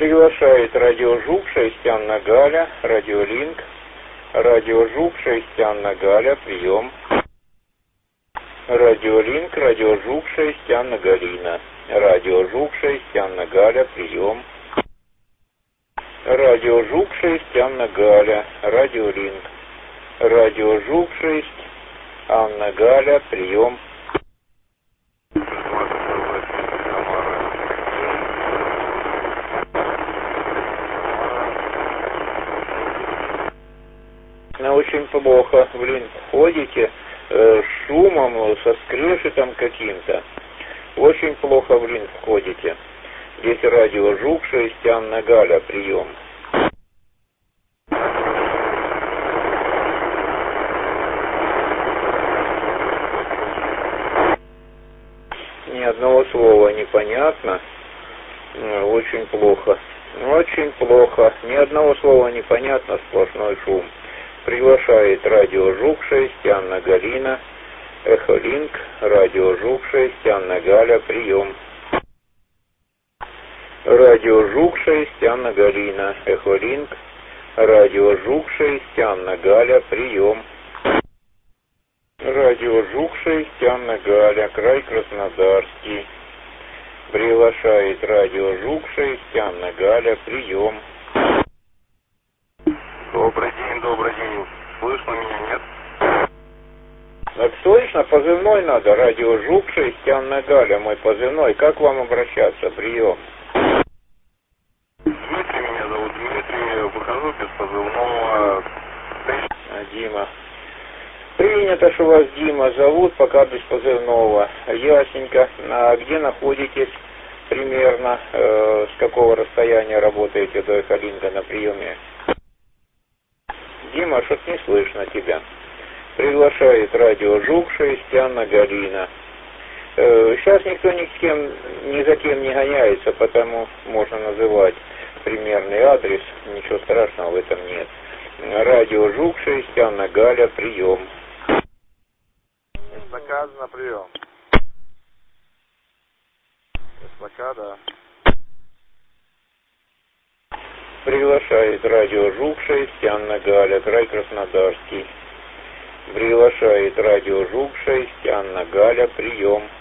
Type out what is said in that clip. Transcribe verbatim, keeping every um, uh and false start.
Приглашает радио Жук шесть Анна Галя, радиолинк. Радио Жук шесть Анна Галя, прием. Радиолинк, радио Жук шесть Анна Галина. Радио Жук шесть Анна Галя, прием. Радио Жук шесть Анна Галя, радиолинк. Радио Жук шесть Анна Галя, прием. Очень плохо в линк ходите, э, шумом, со скрежетом каким-то. Очень плохо в линк ходите. Здесь радио Жук шесть Анна Галя, прием. Ни одного слова непонятно. Очень плохо. Очень плохо. Ни одного слова непонятно, сплошной шум. Приглашает радио Жук шесть Анна Галина. Эхолинк. Радио Жук шесть Анна Галя, прием. Радио Жук шесть Анна Галина. Эхолинк. Радио Жук шесть Анна Галя, прием. Радио Жук шесть Анна Галя, край Краснодарский. Приглашает радио Жук шесть Анна Галя, прием. Добрый день, добрый день. Слышно меня, нет? Так слышно, позывной надо. Радио Жук шесть Анна Галя, мой позывной. Как вам обращаться? Прием. Дмитрий меня зовут, Дмитрий. Выхожу без позывного. А, Дима. Принято, что вас Дима зовут, пока без позывного. Ясненько. А где находитесь примерно? Э, с какого расстояния работаете до Эхолинка на приеме? Дима, что-то не слышно тебя. Приглашает радио Жук шесть Анна Галина. Э, сейчас никто ни с кем, ни за кем не гоняется, потому можно называть примерный адрес. Ничего страшного в этом нет. Радио Жук шесть Анна Галя, прием. Эстакада на прием. Эстакада. Приглашает радио Жук шесть Анна Галя, край Краснодарский. Приглашает радио Жук шесть Анна Галя, прием.